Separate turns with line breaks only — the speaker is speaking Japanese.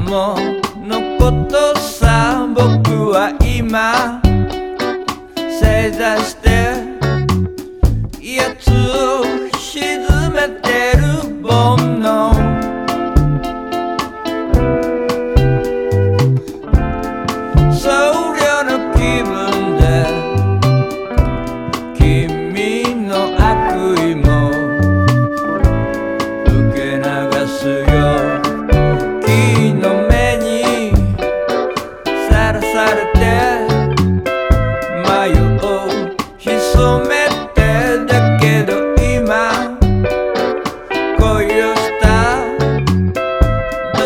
ものことさ。僕は今正座して奴を沈めてる煩悩。僧侶の気分で君の悪意も受け流すよ。木の目にさらされて迷う潜め